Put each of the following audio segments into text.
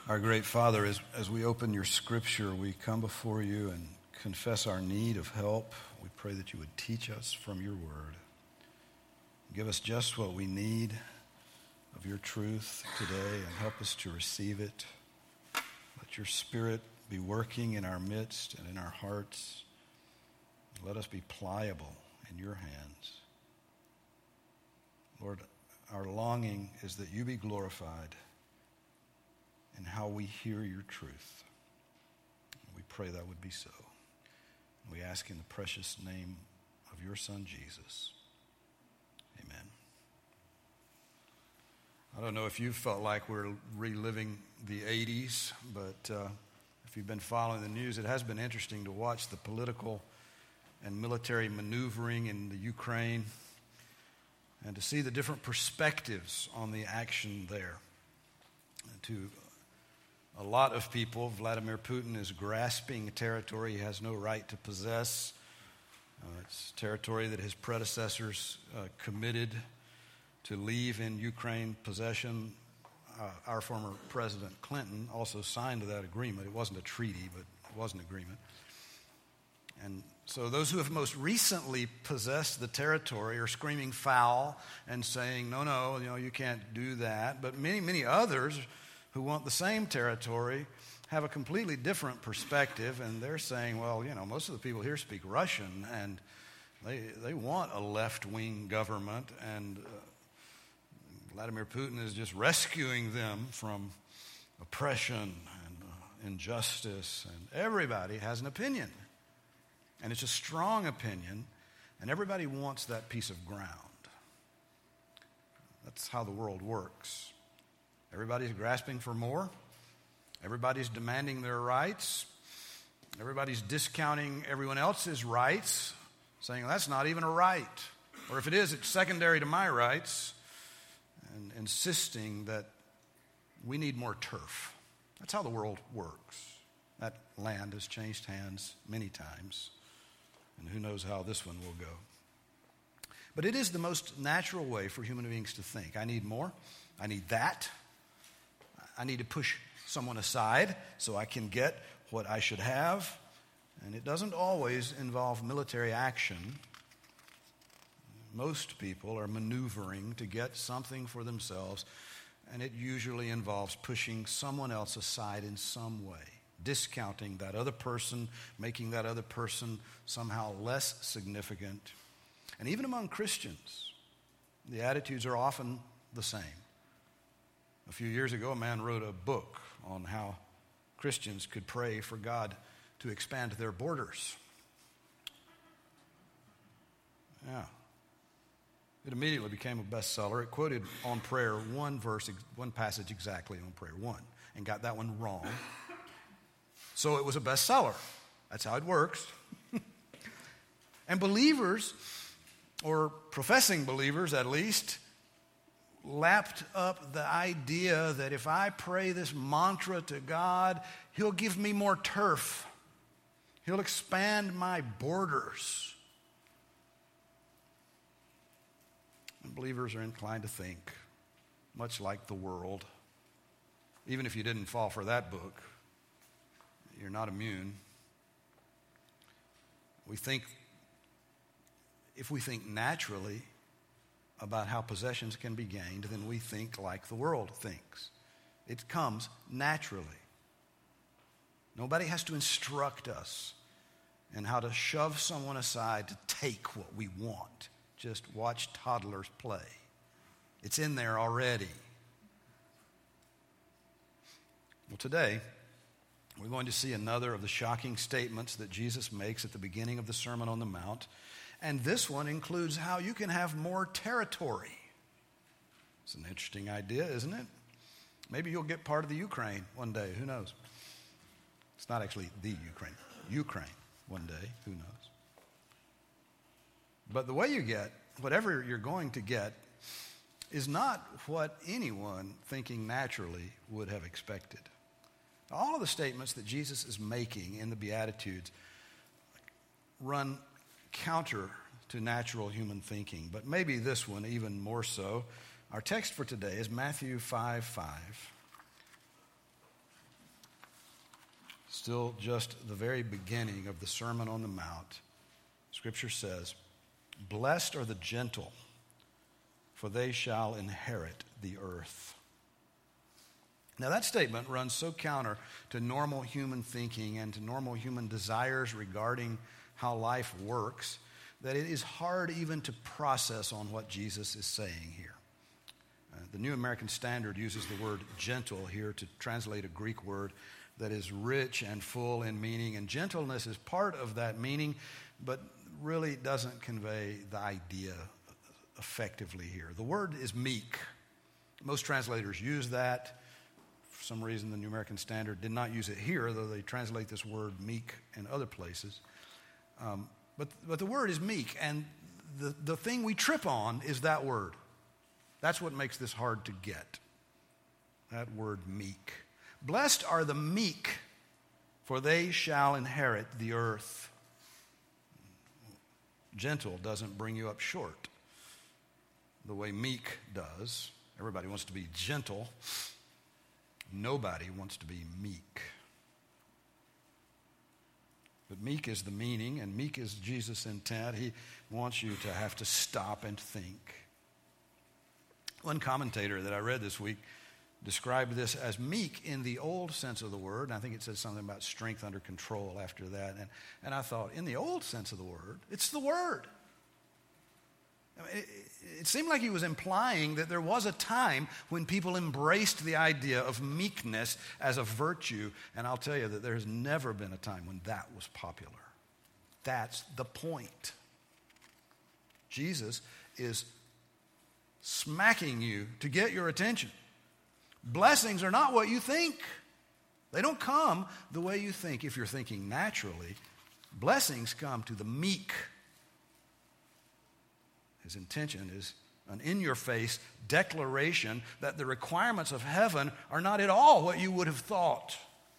Our great Father, as we open your scripture, we come before you and confess our need of help. We pray that you would teach us from your word. Give us just what we need of your truth today and help us to receive it. Let your Spirit be working in our midst and in our hearts. Let us be pliable in your hands. Lord, our longing is that you be glorified in how we hear your truth. We pray that would be so. We ask in the precious name of your Son, Jesus. Amen. I don't know if you felt like we're reliving the 80s, but if you've been following the news, it has been interesting to watch the political and military maneuvering in the Ukraine and to see the different perspectives on the action there. To a lot of people, Vladimir Putin is grasping a territory he has no right to possess. It's territory that his predecessors committed to leave in Ukraine possession. Our former President Clinton also signed that agreement. It wasn't a treaty, but it was an agreement. And so those who have most recently possessed the territory are screaming foul and saying, no, you can't do that. But many, many others who want the same territory have a completely different perspective, and they're saying, well, most of the people here speak Russian, and they want a left-wing government, and Vladimir Putin is just rescuing them from oppression and injustice, and everybody has an opinion, and it's a strong opinion, and everybody wants that piece of ground. That's how the world works. Everybody's grasping for more. Everybody's demanding their rights. Everybody's discounting everyone else's rights, saying that's not even a right. Or if it is, it's secondary to my rights, and insisting that we need more turf. That's how the world works. That land has changed hands many times, and who knows how this one will go. But it is the most natural way for human beings to think. I need more. I need that. I need to push someone aside so I can get what I should have. And it doesn't always involve military action. Most people are maneuvering to get something for themselves, and it usually involves pushing someone else aside in some way, discounting that other person, making that other person somehow less significant. And even among Christians, the attitudes are often the same. A few years ago, a man wrote a book on how Christians could pray for God to expand their borders. Yeah. It immediately became a bestseller. It quoted on prayer one passage exactly on prayer 1, and got that one wrong. So it was a bestseller. That's how it works. And believers, or professing believers at least, lapped up the idea that if I pray this mantra to God, he'll give me more turf. He'll expand my borders. And believers are inclined to think, much like the world, even if you didn't fall for that book, you're not immune. If we think naturally about how possessions can be gained, then we think like the world thinks. It comes naturally. Nobody has to instruct us in how to shove someone aside to take what we want. Just watch toddlers play. It's in there already. Well, today, we're going to see another of the shocking statements that Jesus makes at the beginning of the Sermon on the Mount. And this one includes how you can have more territory. It's an interesting idea, isn't it? Maybe you'll get part of the Ukraine one day. Who knows? It's not actually the Ukraine. Ukraine one day. Who knows? But the way you get whatever you're going to get is not what anyone thinking naturally would have expected. All of the statements that Jesus is making in the Beatitudes run counter to natural human thinking, but maybe this one even more so. Our text for today is Matthew 5:5. still just the very beginning of the Sermon on the Mount, Scripture says, "Blessed are the gentle, for they shall inherit the earth." Now that statement runs so counter to normal human thinking and to normal human desires regarding how life works that it is hard even to process on what Jesus is saying here. The New American Standard uses the word gentle here to translate a Greek word that is rich and full in meaning, and gentleness is part of that meaning, but really doesn't convey the idea effectively here. The word is meek. Most translators use that. For some reason, the New American Standard did not use it here, though they translate this word meek in other places. But the word is meek, and the thing we trip on is that word. That's what makes this hard to get, that word meek. Blessed are the meek, for they shall inherit the earth. Gentle doesn't bring you up short the way meek does. Everybody wants to be gentle. Nobody wants to be meek. But meek is the meaning, and meek is Jesus' intent. He wants you to have to stop and think. One commentator that I read this week described this as meek in the old sense of the word. And I think it says something about strength under control after that. And I thought, in the old sense of the word, it's the word. I mean, it seemed like he was implying that there was a time when people embraced the idea of meekness as a virtue. And I'll tell you that there has never been a time when that was popular. That's the point. Jesus is smacking you to get your attention. Blessings are not what you think. They don't come the way you think. If you're thinking naturally, blessings come to the meek. His intention is an in-your-face declaration that the requirements of heaven are not at all what you would have thought.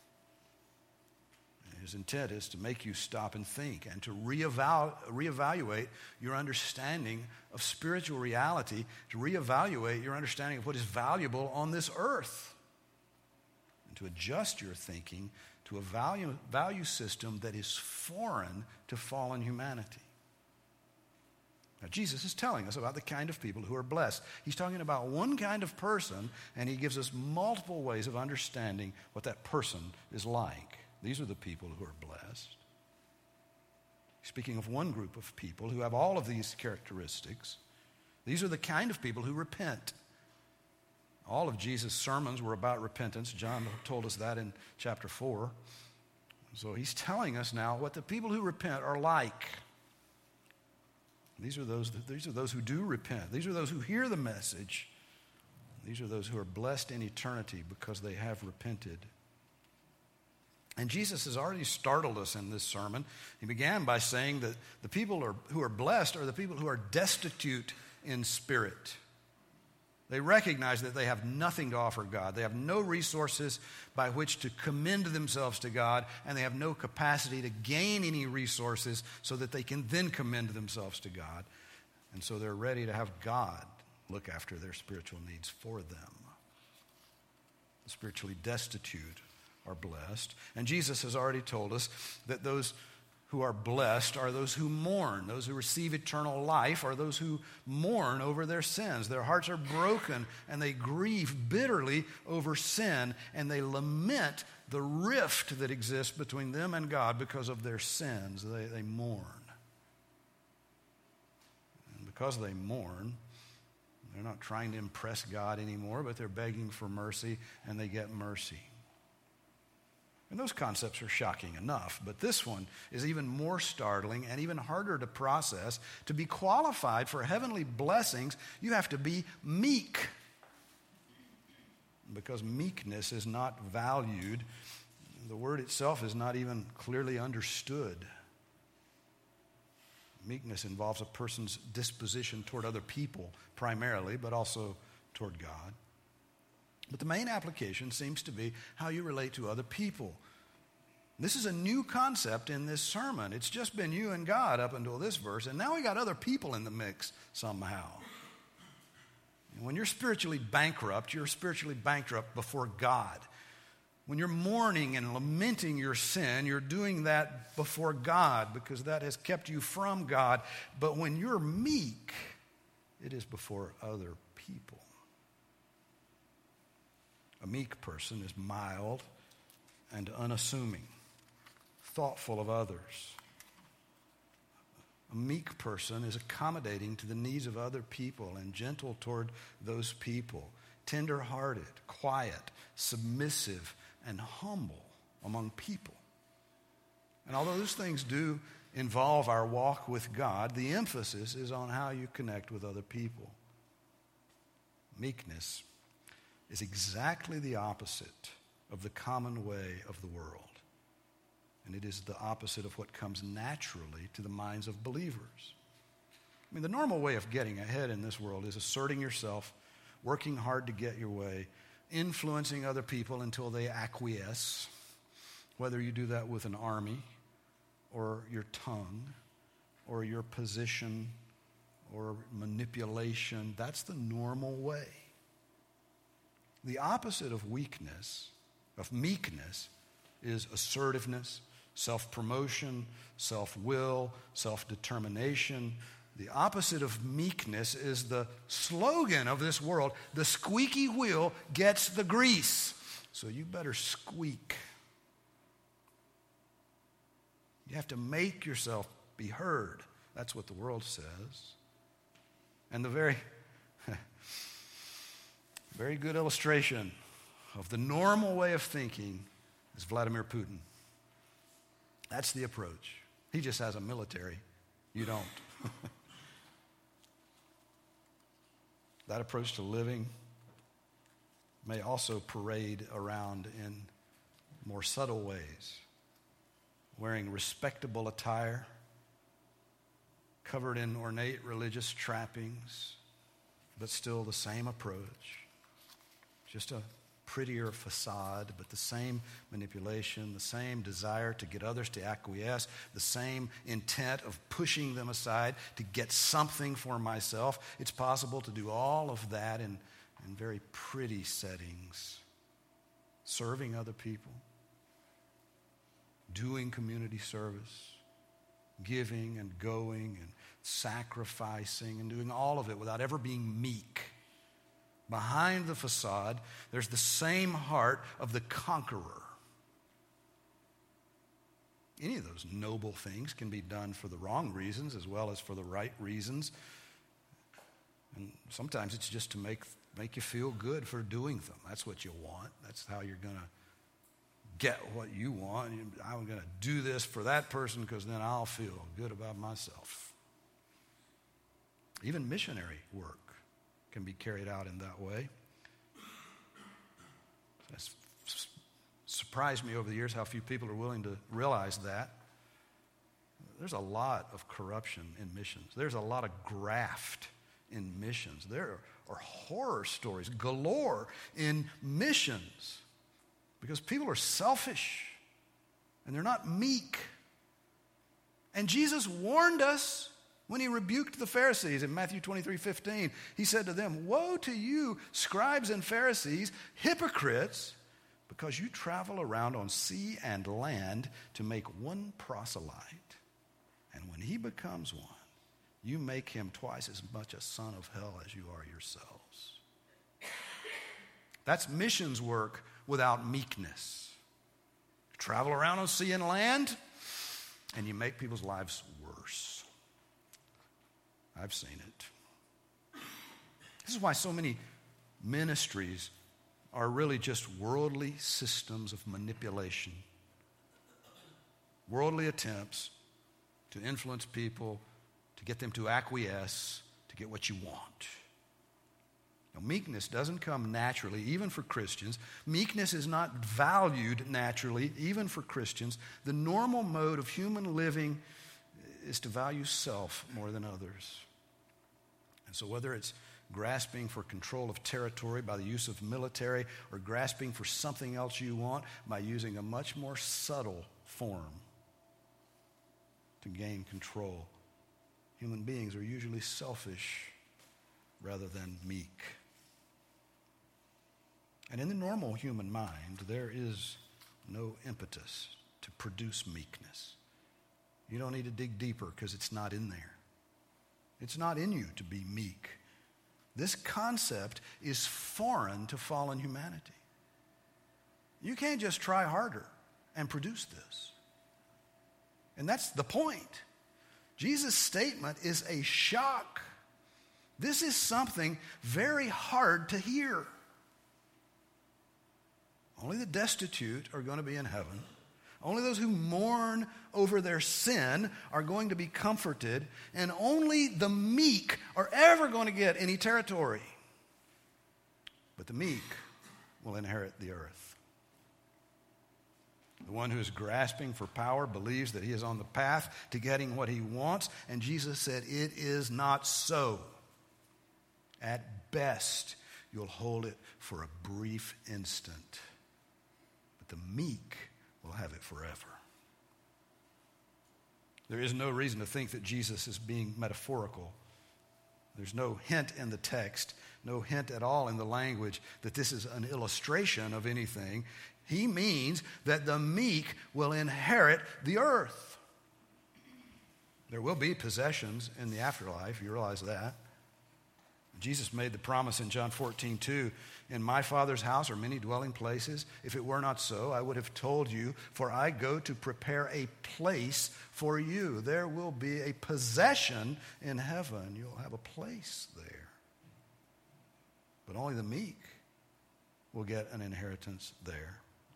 His intent is to make you stop and think and to reevaluate your understanding of spiritual reality, to reevaluate your understanding of what is valuable on this earth, and to adjust your thinking to a value system that is foreign to fallen humanity. Now, Jesus is telling us about the kind of people who are blessed. He's talking about one kind of person, and he gives us multiple ways of understanding what that person is like. These are the people who are blessed. Speaking of one group of people who have all of these characteristics, these are the kind of people who repent. All of Jesus' sermons were about repentance. John told us that in chapter 4. So he's telling us now what the people who repent are like. These are those who do repent. These are those who hear the message. These are those who are blessed in eternity because they have repented. And Jesus has already startled us in this sermon. He began by saying that the people who are blessed are the people who are destitute in spirit. They recognize that they have nothing to offer God. They have no resources by which to commend themselves to God, and they have no capacity to gain any resources so that they can then commend themselves to God. And so they're ready to have God look after their spiritual needs for them. The spiritually destitute are blessed. And Jesus has already told us that those who are blessed are those who mourn. Those who receive eternal life are those who mourn over their sins. Their hearts are broken and they grieve bitterly over sin, and they lament the rift that exists between them and God because of their sins. They mourn. And because they mourn, they're not trying to impress God anymore, but they're begging for mercy, and they get mercy. And those concepts are shocking enough, but this one is even more startling and even harder to process. To be qualified for heavenly blessings, you have to be meek. Because meekness is not valued, the word itself is not even clearly understood. Meekness involves a person's disposition toward other people primarily, but also toward God. But the main application seems to be how you relate to other people. This is a new concept in this sermon. It's just been you and God up until this verse, and now we got other people in the mix somehow. And when you're spiritually bankrupt before God. When you're mourning and lamenting your sin, you're doing that before God because that has kept you from God. But when you're meek, it is before other people. A meek person is mild and unassuming, thoughtful of others. A meek person is accommodating to the needs of other people and gentle toward those people, tender-hearted, quiet, submissive, and humble among people. And although those things do involve our walk with God, the emphasis is on how you connect with other people. Meekness is exactly the opposite of the common way of the world. And it is the opposite of what comes naturally to the minds of believers. I mean, the normal way of getting ahead in this world is asserting yourself, working hard to get your way, influencing other people until they acquiesce, whether you do that with an army or your tongue or your position or manipulation. That's the normal way. The opposite of weakness, of meekness, is assertiveness, self-promotion, self-will, self-determination. The opposite of meekness is the slogan of this world: the squeaky wheel gets the grease. So you better squeak. You have to make yourself be heard. That's what the world says. And the very good illustration of the normal way of thinking is Vladimir Putin. That's the approach. He just has a military. You don't. That approach to living may also parade around in more subtle ways, wearing respectable attire, covered in ornate religious trappings, but still the same approach. Just a prettier facade, but the same manipulation, the same desire to get others to acquiesce, the same intent of pushing them aside to get something for myself. It's possible to do all of that in very pretty settings, serving other people, doing community service, giving and going and sacrificing and doing all of it without ever being meek. Behind the facade, there's the same heart of the conqueror. Any of those noble things can be done for the wrong reasons as well as for the right reasons. And sometimes it's just to make you feel good for doing them. That's what you want. That's how you're going to get what you want. I'm going to do this for that person because then I'll feel good about myself. Even missionary work can be carried out in that way. It's surprised me over the years how few people are willing to realize that. There's a lot of corruption in missions. There's a lot of graft in missions. There are horror stories galore in missions because people are selfish and they're not meek. And Jesus warned us when he rebuked the Pharisees in Matthew 23:15. He said to them, "Woe to you, scribes and Pharisees, hypocrites, because you travel around on sea and land to make one proselyte. And when he becomes one, you make him twice as much a son of hell as you are yourselves." That's missions work without meekness. You travel around on sea and land, and you make people's lives worse. I've seen it. This is why so many ministries are really just worldly systems of manipulation. Worldly attempts to influence people, to get them to acquiesce, to get what you want. Now, meekness doesn't come naturally, even for Christians. Meekness is not valued naturally, even for Christians. The normal mode of human living is to value self more than others. And so whether it's grasping for control of territory by the use of military or grasping for something else you want by using a much more subtle form to gain control, human beings are usually selfish rather than meek. And in the normal human mind, there is no impetus to produce meekness. You don't need to dig deeper because it's not in there. It's not in you to be meek. This concept is foreign to fallen humanity. You can't just try harder and produce this. And that's the point. Jesus' statement is a shock. This is something very hard to hear. Only the destitute are going to be in heaven. Only those who mourn over their sin are going to be comforted. And only the meek are ever going to get any territory. But the meek will inherit the earth. The one who is grasping for power believes that he is on the path to getting what he wants. And Jesus said, it is not so. At best, you'll hold it for a brief instant. The meek will have it forever. There is no reason to think that Jesus is being metaphorical. There's no hint in the text, no hint at all in the language that this is an illustration of anything. He means that the meek will inherit the earth. There will be possessions in the afterlife, you realize that. Jesus made the promise in John 14:2, in my Father's house are many dwelling places. If it were not so, I would have told you, for I go to prepare a place for you. There will be a possession in heaven. You'll have a place there. But only the meek will get an inheritance there.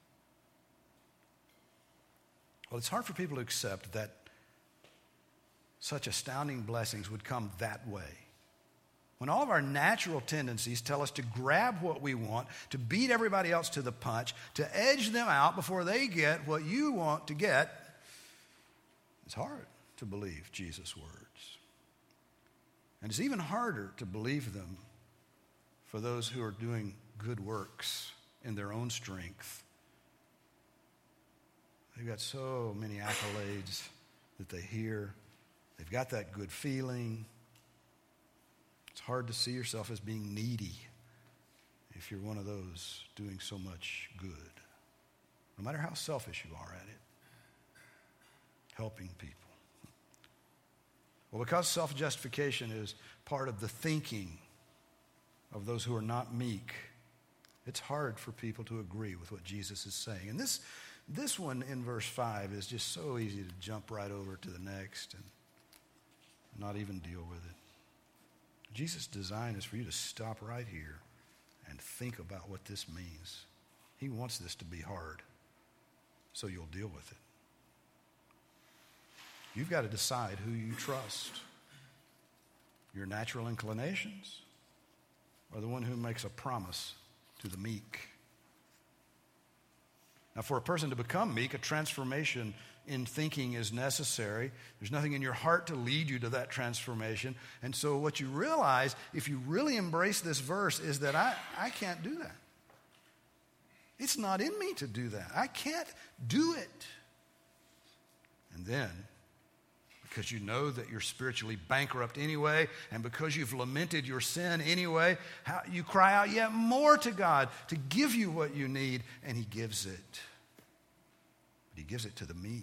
Well, it's hard for people to accept that such astounding blessings would come that way. When all of our natural tendencies tell us to grab what we want, to beat everybody else to the punch, to edge them out before they get what you want to get, it's hard to believe Jesus' words. And it's even harder to believe them for those who are doing good works in their own strength. They've got so many accolades that they hear. They've got that good feeling. It's hard to see yourself as being needy if you're one of those doing so much good, no matter how selfish you are at it, helping people. Well, because self-justification is part of the thinking of those who are not meek, it's hard for people to agree with what Jesus is saying. And this one in verse 5 is just so easy to jump right over to the next and not even deal with it. Jesus' design is for you to stop right here and think about what this means. He wants this to be hard, so you'll deal with it. You've got to decide who you trust. Your natural inclinations or the one who makes a promise to the meek. Now, for a person to become meek, a transformation in thinking is necessary. There's nothing in your heart to lead you to that transformation. And so what you realize, if you really embrace this verse, is that I can't do that. It's not in me to do that. I can't do it. And then, because you know that you're spiritually bankrupt anyway, and because you've lamented your sin anyway, you cry out yet more to God to give you what you need, and He gives it. But He gives it to the meek.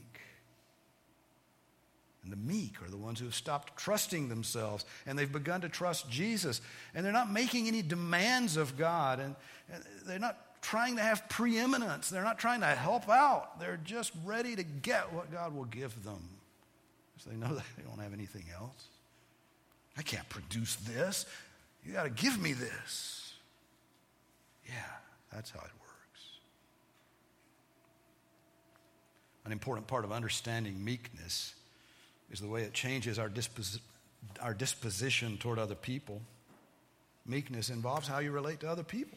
And the meek are the ones who have stopped trusting themselves, and they've begun to trust Jesus. And they're not making any demands of God, and they're not trying to have preeminence. They're not trying to help out. They're just ready to get what God will give them. Because they know that they don't have anything else. I can't produce this. You got to give me this. Yeah, that's how it works. An important part of understanding meekness is the way it changes our disposition toward other people. Meekness involves how you relate to other people.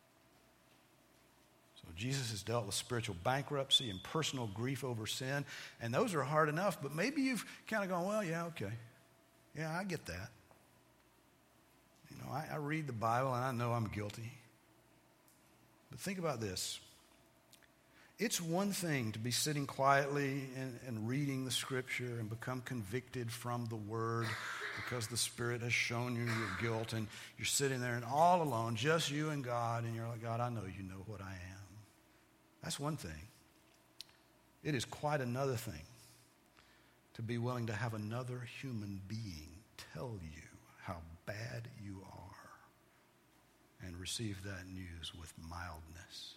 So Jesus has dealt with spiritual bankruptcy and personal grief over sin, and those are hard enough, but maybe you've kind of gone, well, yeah, okay. Yeah, I get that. You know, I read the Bible and I know I'm guilty. But think about this. It's one thing to be sitting quietly and reading the Scripture and become convicted from the Word because the Spirit has shown you your guilt, and you're sitting there and all alone, just you and God, and you're like, God, I know you know what I am. That's one thing. It is quite another thing to be willing to have another human being tell you how bad you are and receive that news with mildness.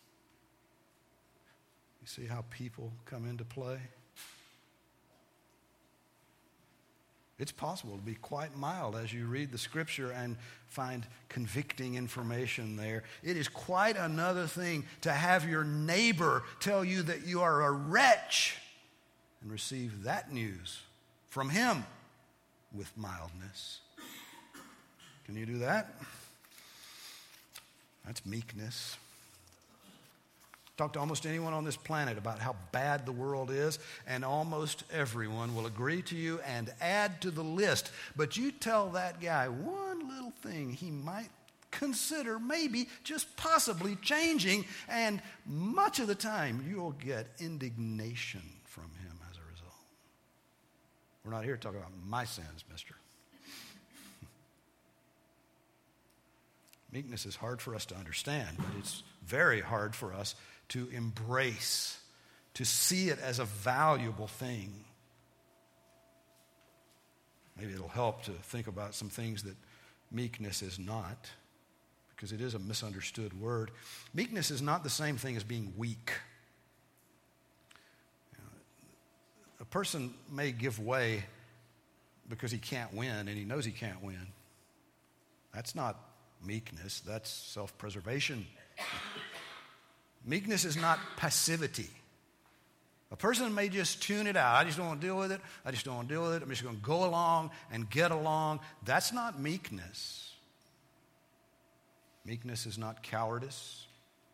You see how people come into play? It's possible to be quite mild as you read the Scripture and find convicting information there. It is quite another thing to have your neighbor tell you that you are a wretch and receive that news from him with mildness. Can you do that? That's meekness. Talk to almost anyone on this planet about how bad the world is, and almost everyone will agree to you and add to the list. But you tell that guy one little thing he might consider maybe just possibly changing, and much of the time you'll get indignation from him as a result. We're not here to talk about my sins, mister. Meekness is hard for us to understand, but it's very hard for us to embrace, to see it as a valuable thing. Maybe it'll help to think about some things that meekness is not, because it is a misunderstood word. Meekness is not the same thing as being weak. A person may give way because he can't win, and he knows he can't win. That's not meekness, that's self-preservation. Meekness is not passivity. A person may just tune it out. I just don't want to deal with it. I just don't want to deal with it. I'm just going to go along and get along. That's not meekness. Meekness is not cowardice.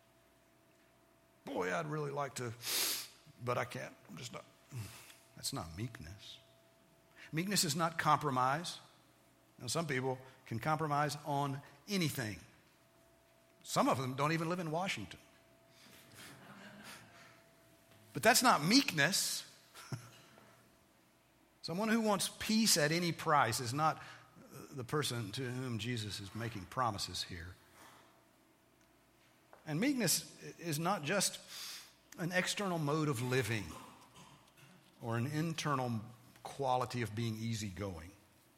Boy, I'd really like to, but I can't. I'm just not. That's not meekness. Meekness is not compromise. Now, some people can compromise on anything. Some of them don't even live in Washington. But that's not meekness. Someone who wants peace at any price is not the person to whom Jesus is making promises here. And meekness is not just an external mode of living or an internal quality of being easygoing.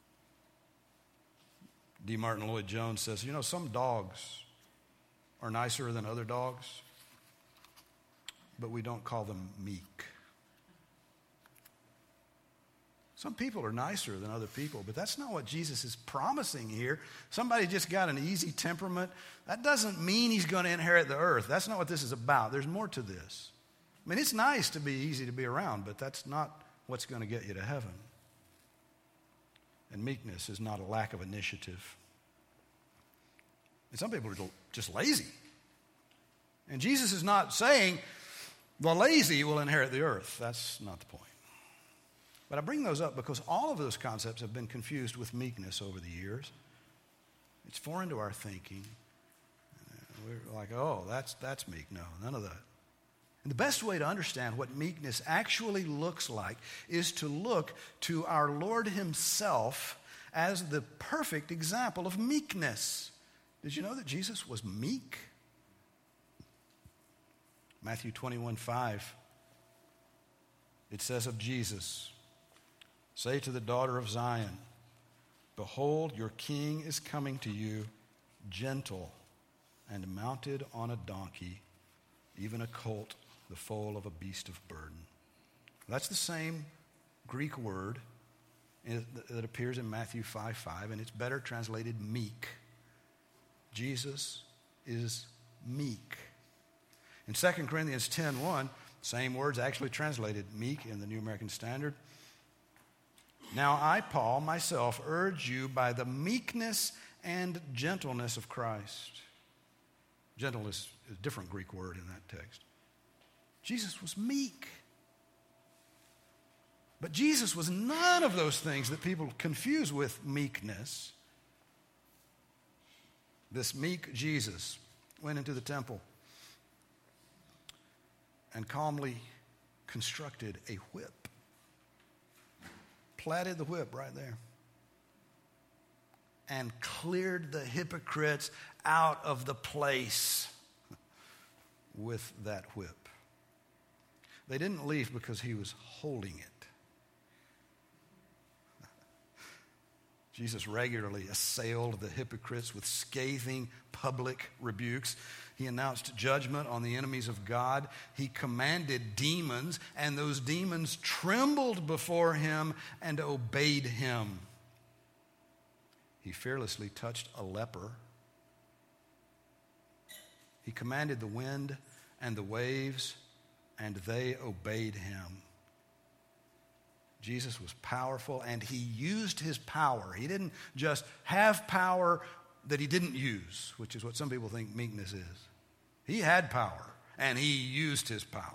D. Martin Lloyd-Jones says, some dogs are nicer than other dogs, but we don't call them meek. Some people are nicer than other people, but that's not what Jesus is promising here. Somebody just got an easy temperament. That doesn't mean he's going to inherit the earth. That's not what this is about. There's more to this. I mean, it's nice to be easy to be around, but that's not what's going to get you to heaven. And meekness is not a lack of initiative. And some people are just lazy. And Jesus is not saying the lazy will inherit the earth. That's not the point. But I bring those up because all of those concepts have been confused with meekness over the years. It's foreign to our thinking. We're like, oh, that's meek. No, none of that. And the best way to understand what meekness actually looks like is to look to our Lord himself as the perfect example of meekness. Did you know that Jesus was meek? Matthew 21:5, it says of Jesus, say to the daughter of Zion, behold, your king is coming to you, gentle and mounted on a donkey, even a colt, the foal of a beast of burden. That's the same Greek word that appears in Matthew 5:5, and it's better translated meek. Jesus is meek. In 2 Corinthians 10:1, same words actually translated meek in the New American Standard. Now I, Paul, myself, urge you by the meekness and gentleness of Christ. Gentleness is a different Greek word in that text. Jesus was meek. But Jesus was none of those things that people confuse with meekness. This meek Jesus went into the temple and calmly constructed a whip. Platted the whip right there. and cleared the hypocrites out of the place with that whip. They didn't leave because he was holding it. Jesus regularly assailed the hypocrites with scathing public rebukes. He announced judgment on the enemies of God. He commanded demons, and those demons trembled before him and obeyed him. He fearlessly touched a leper. He commanded the wind and the waves, and they obeyed him. Jesus was powerful, and he used his power. He didn't just have power that he didn't use, which is what some people think meekness is. He had power, and he used his power.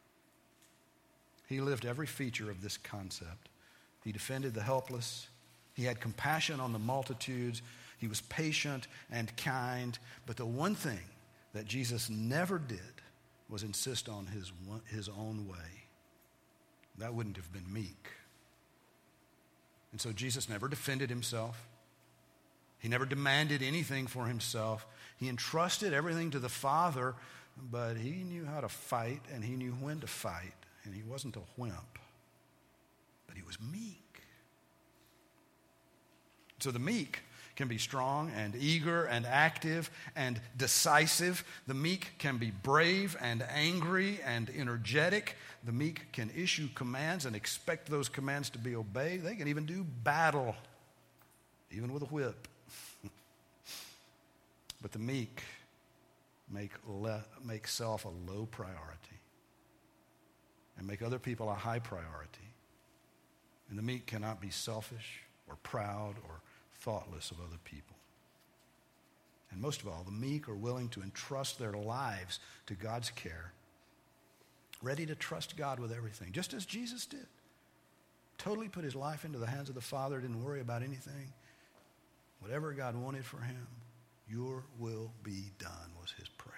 He lived every feature of this concept. He defended the helpless. He had compassion on the multitudes. He was patient and kind. But the one thing that Jesus never did was insist on his own way. That wouldn't have been meek. And so Jesus never defended himself. He never demanded anything for himself. He entrusted everything to the Father, but he knew how to fight and he knew when to fight. And he wasn't a wimp, but he was meek. So the meek can be strong and eager and active and decisive. The meek can be brave and angry and energetic. The meek can issue commands and expect those commands to be obeyed. They can even do battle, even with a whip. But the meek make self a low priority and make other people a high priority. And the meek cannot be selfish or proud or thoughtless of other people. And most of all, the meek are willing to entrust their lives to God's care, ready to trust God with everything, just as Jesus did. Totally put his life into the hands of the Father, didn't worry about anything. Whatever God wanted for him, your will be done, was his prayer.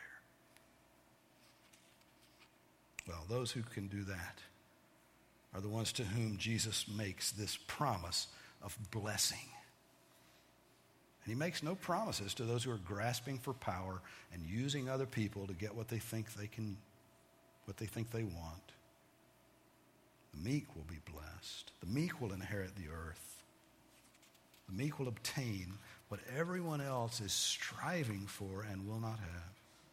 Well, those who can do that are the ones to whom Jesus makes this promise of blessing. And he makes no promises to those who are grasping for power and using other people to get what they think they want. The meek will be blessed. The meek will inherit the earth. The meek will obtain what everyone else is striving for and will not have.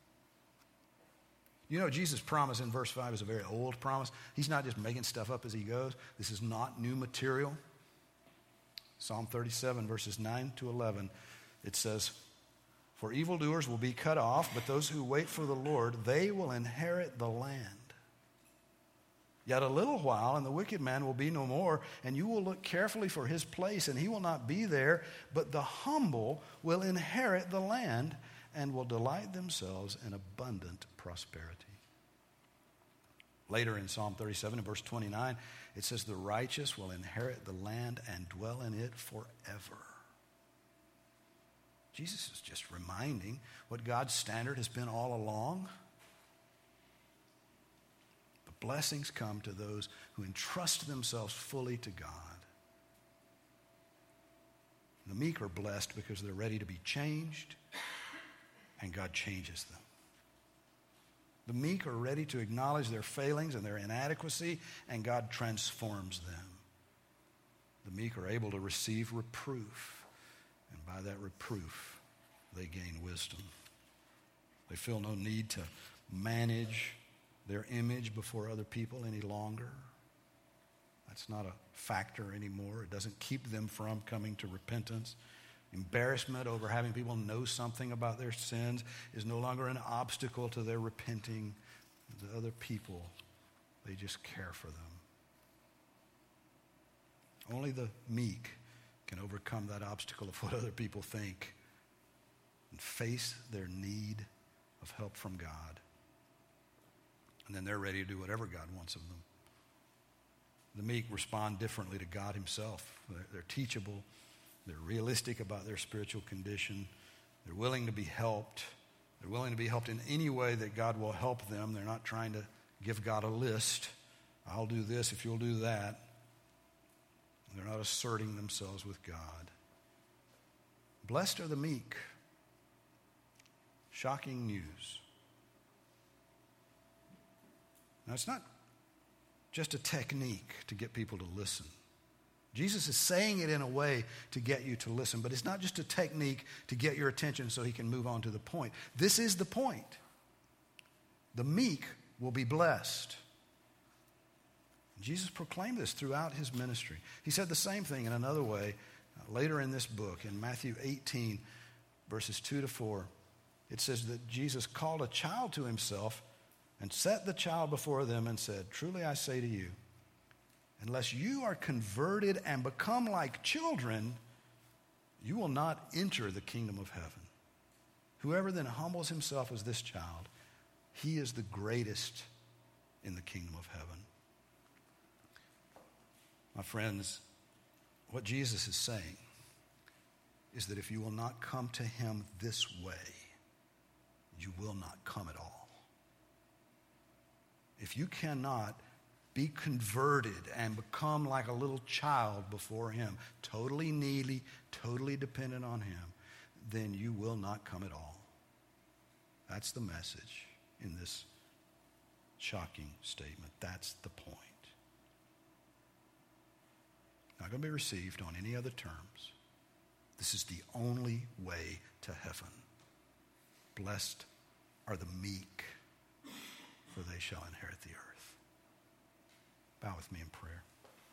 You know, Jesus' promise in verse 5 is a very old promise. He's not just making stuff up as he goes. This is not new material. Psalm 37, verses 9 to 11, it says, "For evildoers will be cut off, but those who wait for the Lord, they will inherit the land. Yet a little while, and the wicked man will be no more, and you will look carefully for his place, and he will not be there, but the humble will inherit the land and will delight themselves in abundant prosperity." Later in Psalm 37, in verse 29, it says, "The righteous will inherit the land and dwell in it forever." Jesus is just reminding what God's standard has been all along. The blessings come to those who entrust themselves fully to God. The meek are blessed because they're ready to be changed, and God changes them. The meek are ready to acknowledge their failings and their inadequacy, and God transforms them. The meek are able to receive reproof, and by that reproof, they gain wisdom. They feel no need to manage their image before other people any longer. That's not a factor anymore. It doesn't keep them from coming to repentance. Embarrassment over having people know something about their sins is no longer an obstacle to their repenting to other people. They just care for them. Only the meek can overcome that obstacle of what other people think and face their need of help from God. And then they're ready to do whatever God wants of them. The meek respond differently to God himself. They're teachable. They're realistic about their spiritual condition. They're willing to be helped. They're willing to be helped in any way that God will help them. They're not trying to give God a list. I'll do this if you'll do that. They're not asserting themselves with God. Blessed are the meek. Shocking news. Now, it's not just a technique to get people to listen. Jesus is saying it in a way to get you to listen, but it's not just a technique to get your attention so he can move on to the point. This is the point. The meek will be blessed. Jesus proclaimed this throughout his ministry. He said the same thing in another way later in this book, in Matthew 18, verses 2 to 4. It says that Jesus called a child to himself and set the child before them and said, "Truly I say to you, unless you are converted and become like children, you will not enter the kingdom of heaven. Whoever then humbles himself as this child, he is the greatest in the kingdom of heaven." My friends, what Jesus is saying is that if you will not come to him this way, you will not come at all. If you cannot be converted and become like a little child before him, totally needy, totally dependent on him, then you will not come at all. That's the message in this shocking statement. That's the point. Not going to be received on any other terms. This is the only way to heaven. Blessed are the meek, for they shall inherit the earth. Bow with me in prayer.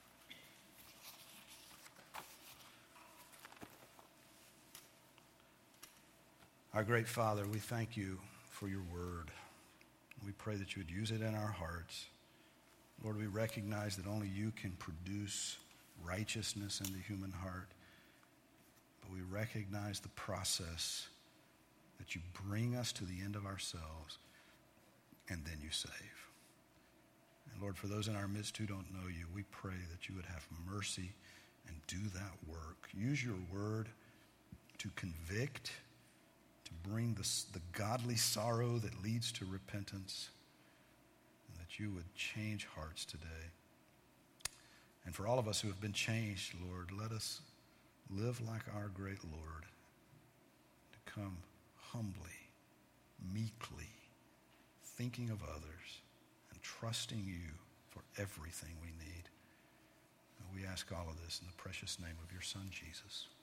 Our great Father, we thank you for your word. We pray that you would use it in our hearts. Lord, we recognize that only you can produce righteousness in the human heart. But we recognize the process that you bring us to the end of ourselves and then you save. And Lord, for those in our midst who don't know you, we pray that you would have mercy and do that work. Use your word to convict, to bring the godly sorrow that leads to repentance, and that you would change hearts today. And for all of us who have been changed, Lord, let us live like our great Lord, to come humbly, meekly, thinking of others, and trusting you for everything we need. And we ask all of this in the precious name of your Son, Jesus.